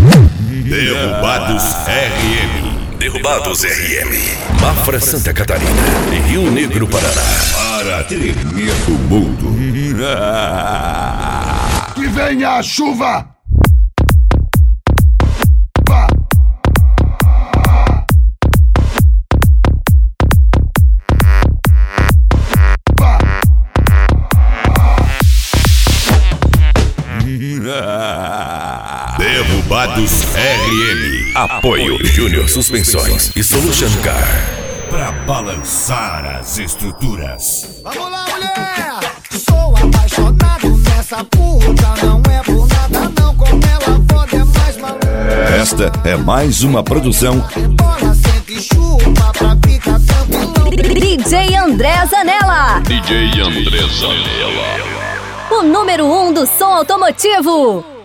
Derrubados RM. Derrubados RM. Mafra, Santa Catarina e Rio Negro, Paraná. Para tremer o mundo. Que venha a chuva! Derrubados RM. Apoio Júnior Suspensões e Solution Car. Pra balançar as estruturas. Vamos lá, mulher! Sou apaixonado nessa puta, não é por nada não, como ela foda é mais maluca. Esta é mais uma produção. Bola, senta e chupa pra ficar tranquilão. DJ André Zanella. DJ André Zanella. O número 1 do som automotivo.